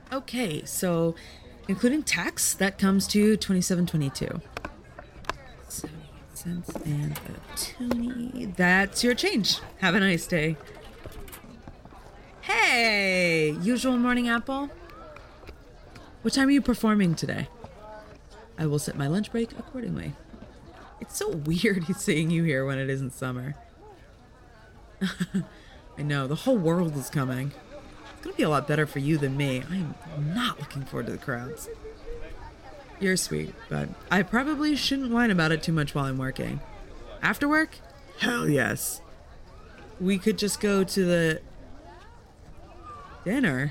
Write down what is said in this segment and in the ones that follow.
Okay, so including tax, that comes to 27.22. 78 cents and a toonie. That's your change. Have a nice day. Hey, usual morning apple. What time are you performing today? I will set my lunch break accordingly. It's so weird seeing you here when it isn't summer. I know, the whole world is coming. It's gonna be a lot better for you than me. I'm not looking forward to the crowds. You're sweet, but I probably shouldn't whine about it too much while I'm working. After work? Hell yes. We could just go to the... dinner?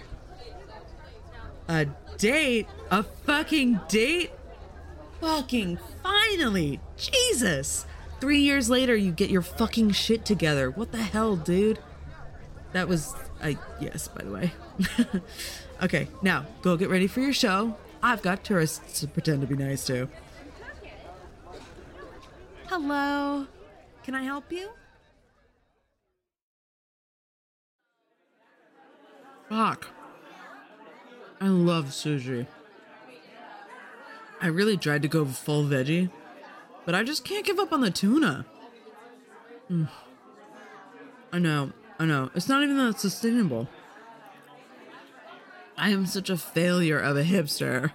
A date? A fucking date? Fucking finally! Jesus! 3 years later, you get your fucking shit together. What the hell, dude? That was a yes, by the way. Okay, now, go get ready for your show. I've got tourists to pretend to be nice to. Hello. Can I help you? Fuck. I love sushi. I really tried to go full veggie, but I just can't give up on the tuna. I know. It's not even that sustainable. I am such a failure of a hipster.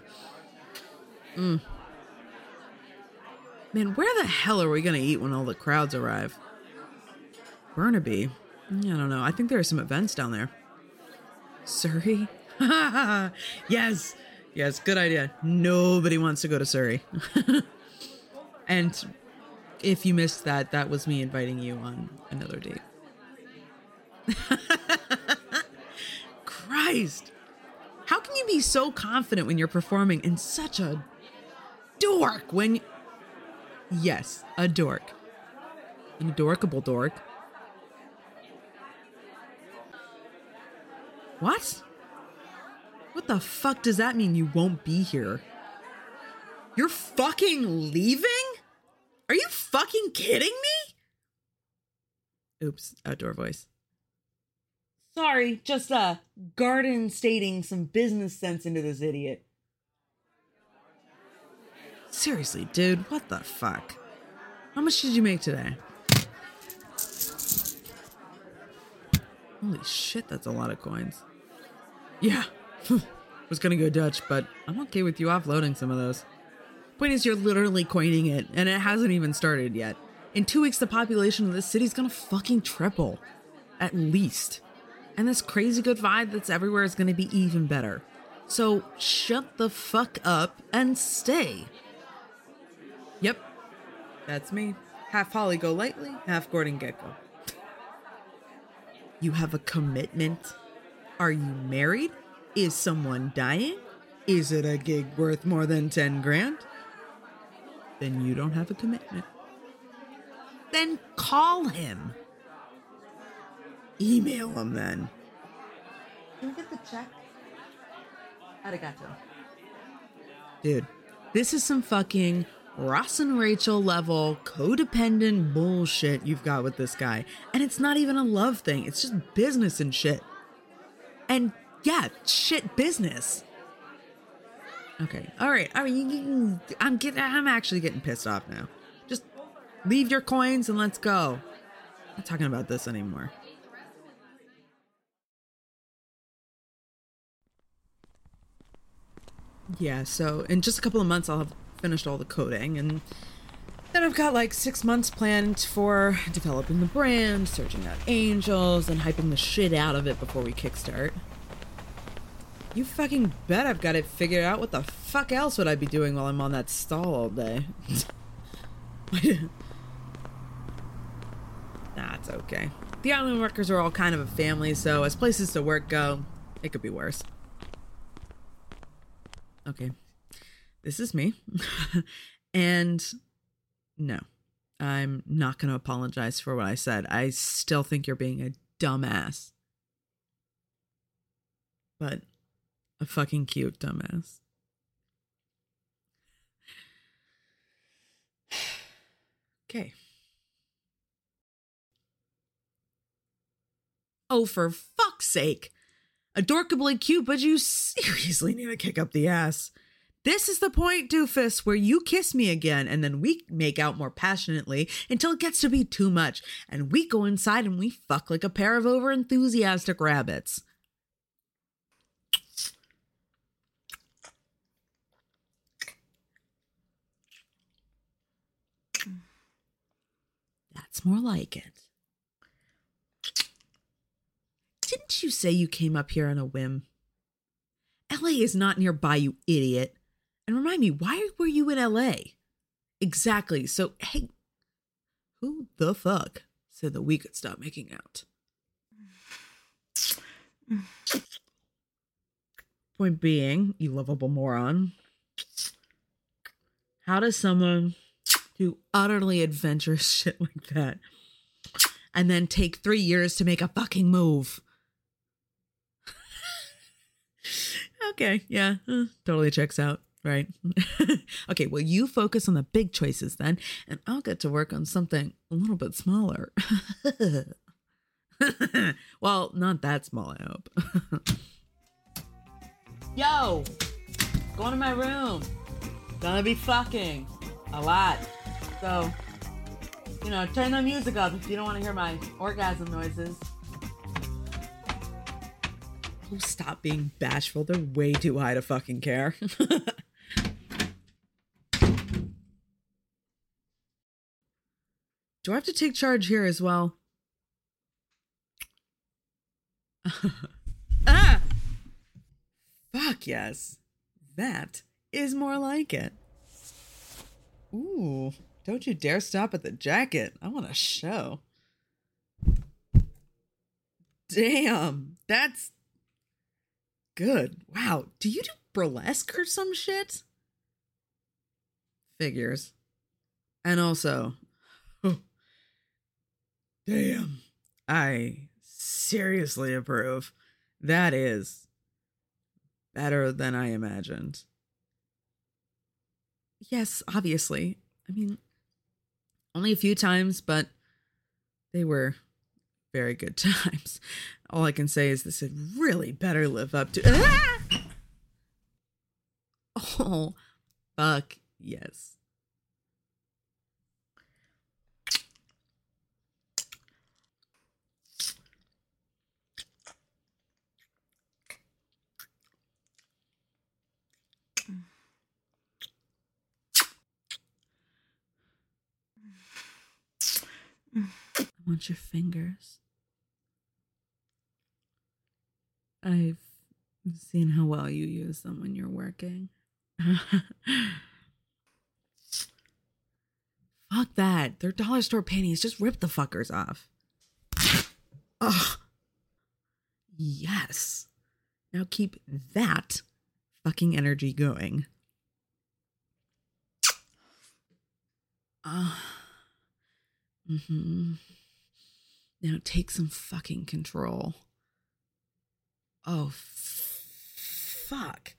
Man, where the hell are we gonna eat when all the crowds arrive? Burnaby? I don't know. I think there are some events down there. Surrey? Yes, good idea. Nobody wants to go to Surrey. And if you missed that, that was me inviting you on another date. Christ! How can you be so confident when you're performing in such a dork when... Yes, a dork. An adorkable dork. What? What the fuck does that mean you won't be here? You're fucking leaving? Are you fucking kidding me? Oops, outdoor voice. Sorry, just garden stating some business sense into this idiot. Seriously, dude, what the fuck? How much did you make today? Holy shit, that's a lot of coins. Yeah, was gonna go Dutch, but I'm okay with you offloading some of those. Point is, you're literally coining it, and it hasn't even started yet. In 2 weeks, the population of this city's gonna fucking triple. At least. And this crazy good vibe that's everywhere is gonna be even better. So shut the fuck up and stay. Yep, that's me. Half Holly Golightly, half Gordon Gekko. You have a commitment? Are you married? Is someone dying? Is it a gig worth more than 10 grand? Then you don't have a commitment. Then call him. Email him then. Can we get the check? Arigato. Dude, this is some fucking Ross and Rachel level codependent bullshit you've got with this guy. And it's not even a love thing. It's just business and shit. And yeah, shit business. Okay. All right. I'm actually getting pissed off now. Just leave your coins and let's go. I'm not talking about this anymore. Yeah, so in just a couple of months, I'll have finished all the coding, and then I've got like 6 months planned for developing the brand, searching out angels, and hyping the shit out of it before we kickstart. You fucking bet I've got it figured out. What the fuck else would I be doing while I'm on that stall all day? Nah, it's okay. The island workers are all kind of a family, so as places to work go, it could be worse. Okay, this is me. And no, I'm not going to apologize for what I said. I still think you're being a dumbass. But a fucking cute dumbass. Okay. Oh, for fuck's sake. Adorkably cute, but you seriously need to kick up the ass. This is the point, doofus, where you kiss me again, and then we make out more passionately until it gets to be too much, and we go inside and we fuck like a pair of over-enthusiastic rabbits. That's more like it. Didn't you say you came up here on a whim? LA is not nearby, you idiot. And remind me, why were you in LA? Exactly. So, hey, who the fuck said that we could stop making out? Point being, you lovable moron, how does someone do utterly adventurous shit like that and then take 3 years to make a fucking move? Okay, yeah, totally checks out. Right. Okay, well, you focus on the big choices then, and I'll get to work on something a little bit smaller. Well, not that small, I hope. Yo, going to my room. Gonna be fucking a lot. So, turn the music up if you don't want to hear my orgasm noises. Oh, stop being bashful. They're way too high to fucking care. Do I have to take charge here as well? Ah! Fuck yes. That is more like it. Ooh, don't you dare stop at the jacket. I want a show. Damn, that's good. Wow, do you do burlesque or some shit? Figures. And also, damn, I seriously approve. That is better than I imagined. Yes, obviously. I mean, only a few times, but they were very good times. All I can say is this had really better live up to... Ah! Oh, fuck yes. I want your fingers. I've seen how well you use them when you're working. Fuck that. They're dollar store panties. Just rip the fuckers off. Ugh. Yes. Now keep that fucking energy going. Now take some fucking control. Oh, fuck.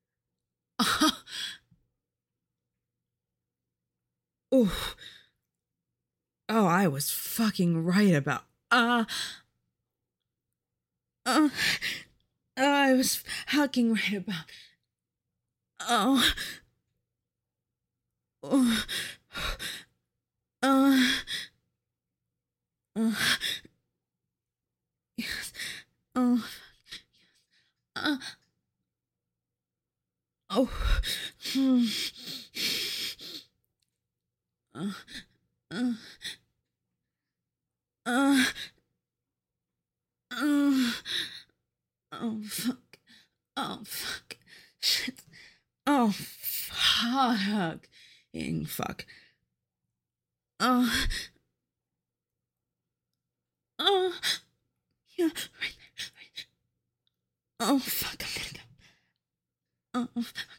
Oh, I was fucking right about. I was fucking right about. Yes. Fuck. Oh, fuck. Shit. Oh, fucking fuck. Yeah, right there. Oh, fuck, I'm gonna go. Oh, fuck.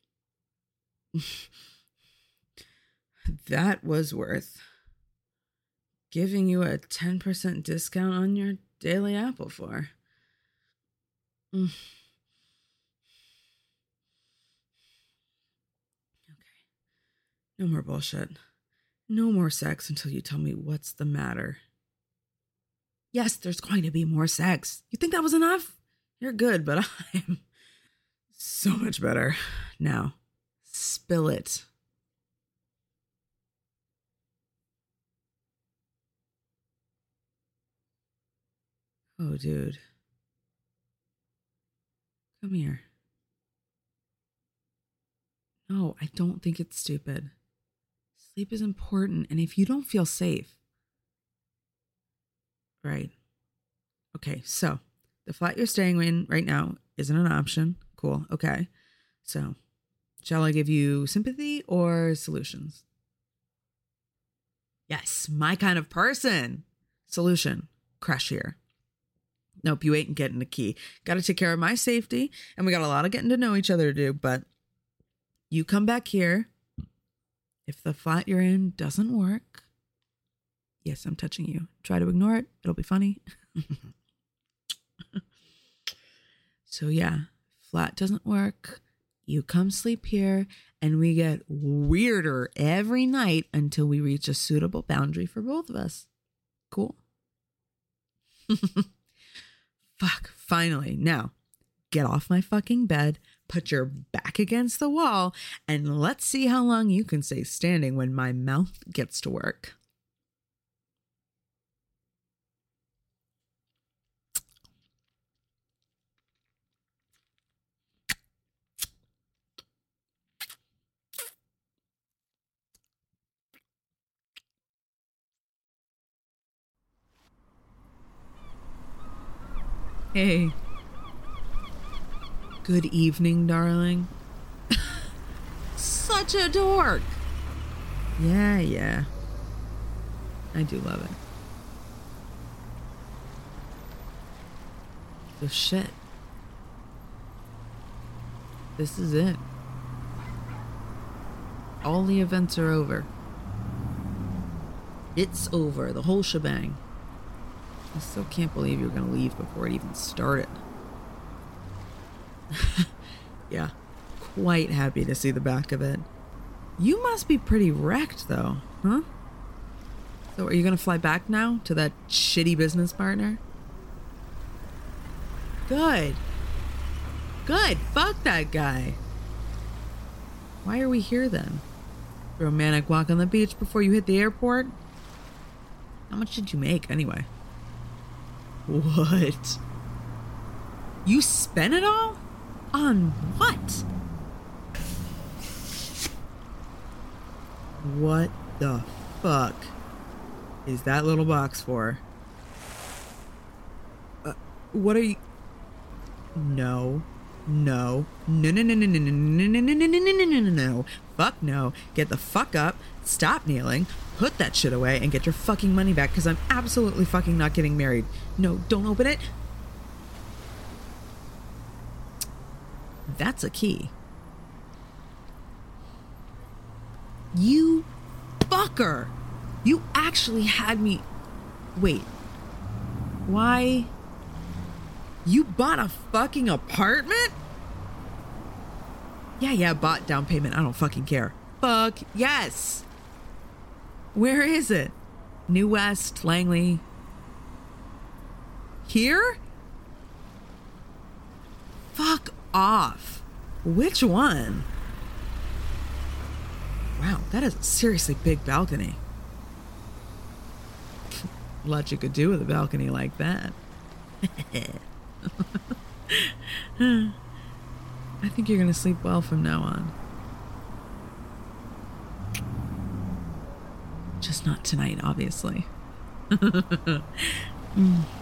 That was worth giving you a 10% discount on your daily apple for. Okay. No more bullshit. No more sex until you tell me what's the matter. Yes, there's going to be more sex. You think that was enough? You're good, but I'm so much better. Now, spill it. Oh, dude. Come here. No, I don't think it's stupid. Sleep is important, and if you don't feel safe... Right. Okay, so the flat you're staying in right now isn't an option. Cool. Okay. So, shall I give you sympathy or solutions? Yes, my kind of person. Solution. Crash here. Nope, you ain't getting the key. Got to take care of my safety, and we got a lot of getting to know each other to do, but you come back here. If the flat you're in doesn't work, yes, I'm touching you. Try to ignore it. It'll be funny. So yeah, flat doesn't work. You come sleep here, and we get weirder every night until we reach a suitable boundary for both of us. Cool? Fuck, finally. Now, get off my fucking bed, put your back against the wall, and let's see how long you can stay standing when my mouth gets to work. Hey. Good evening, darling. Such a dork. Yeah. I do love it. So shit. This is it. All the events are over. It's over. The whole shebang. I still can't believe you were going to leave before it even started. Yeah, quite happy to see the back of it. You must be pretty wrecked, though, huh? So are you going to fly back now to that shitty business partner? Good. Fuck that guy. Why are we here then? Romantic walk on the beach before you hit the airport? How much did you make anyway? What? You spent it all? On what? What the fuck is that little box for? What are you... No. Fuck no. Get the fuck up, stop kneeling, put that shit away, and get your fucking money back, because I'm absolutely fucking not getting married. No, don't open it. That's a key. You fucker. You actually had me... Wait. Why... You bought a fucking apartment? Yeah, bought down payment. I don't fucking care. Fuck yes. Where is it? New West, Langley. Here? Fuck off. Which one? Wow, that is a seriously big balcony. A lot you could do with a balcony like that. I think you're gonna sleep well from now on. Just not tonight, obviously.